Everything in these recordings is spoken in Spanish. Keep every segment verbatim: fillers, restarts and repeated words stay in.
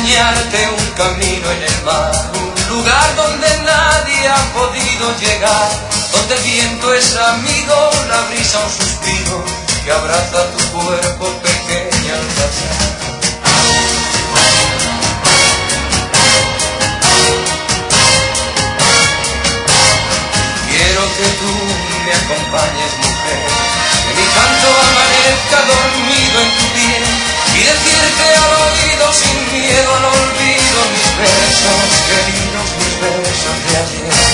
enseñarte un camino en el mar, un lugar donde nadie ha podido llegar, donde el viento es amigo, la brisa un suspiro que abraza tu cuerpo pequeña al pasar. Quiero que tú me acompañes, mujer, que mi canto amanezca dormido en tu piel y decirte al oído sin miedo al olvido mis versos queridos, mis versos de ayer.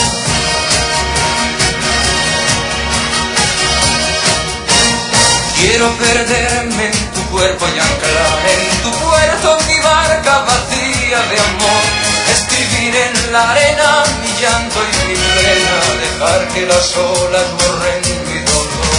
Quiero perderme en tu cuerpo y anclar en tu puerto mi barca vacía de amor, escribir en la arena mi llanto y mi pena, dejar que las olas borren mi dolor.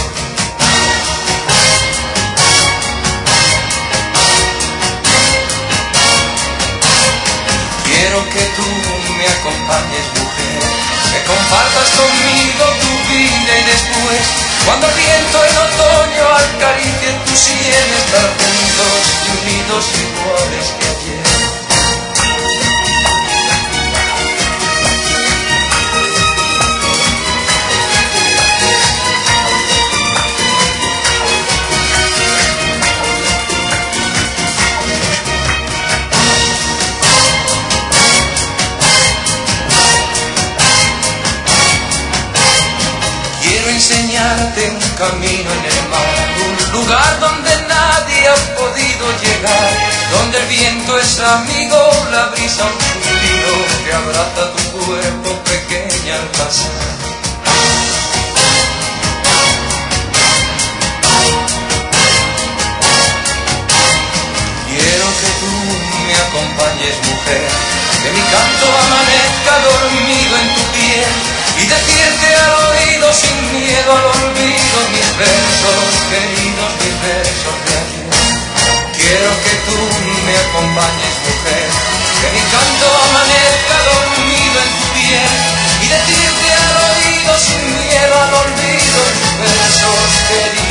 Quiero que tú me acompañes, mujer, que compartas conmigo tu vida y después, cuando el viento en otoño acaricie tu sien, estar juntos y unidos iguales que ayer. Enseñarte un camino en el mar, un lugar donde nadie ha podido llegar, donde el viento es amigo, la brisa un suspiro que abraza tu cuerpo pequeña al pasar. Quiero que tú me acompañes, mujer, que mi canto amanezca dormido en tu piel y decirte al oído sin miedo al olvido mis versos queridos, mis versos de ayer. Quiero que tú me acompañes, mujer, que mi canto amanezca dormido en tu piel y decirte al oído sin miedo al olvido mis versos queridos.